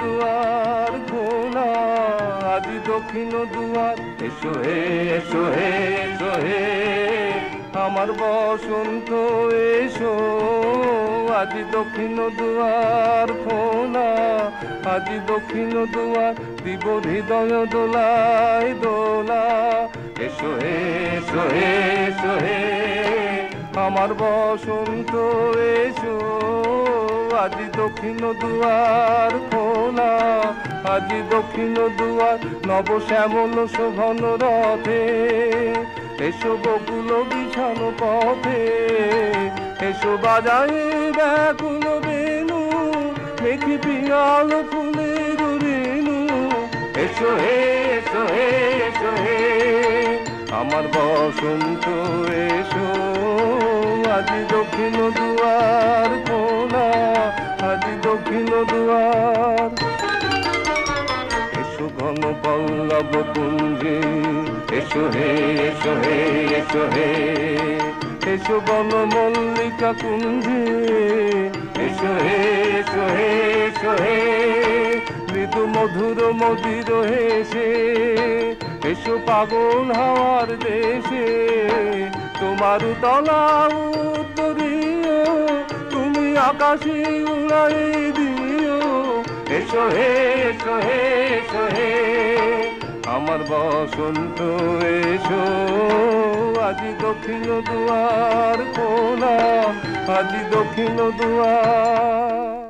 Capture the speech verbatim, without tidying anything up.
দুয়ার খোলা, আজি দক্ষিণ দুয়ার। এসো হে এসো হে এসো হে আমার বসন্ত এসো, আজি দক্ষিণ দুয়ার খোলা, আজি দক্ষিণ দুয়ার। দিব হৃদয় দোলায় দোলা, এসো হে এসো হে এসো হে আমার বসন্ত এসো, আজি দক্ষিণ দুয়ার খোলা, আজি দক্ষিণ দুয়ার। নব শ্যামল শোভন রথে এসো বকুল বিছানো পথে, এসো বাজায় ব্যাকুল বেনু, মেঘি পিয়াল ফুলের রেণু। এসো হে এসো হে এসো হে আমার বসন্ত এসো, আজি দক্ষিণ দুয়ার খোলা, আজি দক্ষিণ দুয়ার। এসো ঘন পল্লব কুঞ্জে, এসো হে এসো হে এসো হে এসো বন মল্লিকা কুঞ্জে, এসো হে এসো হে এসো হে মৃদু মধুর মদির হেসে, এসো পাগল হাওয়ার দেশে। তোমার তলা উত্তরীয়, তুমি আকাশে উড়াই দিও। এসো হে এসো হে এসো হে আমার বসন্ত এসো, আজি দক্ষিণ দুয়ার খোলা, আজি দক্ষিণ দুয়ার।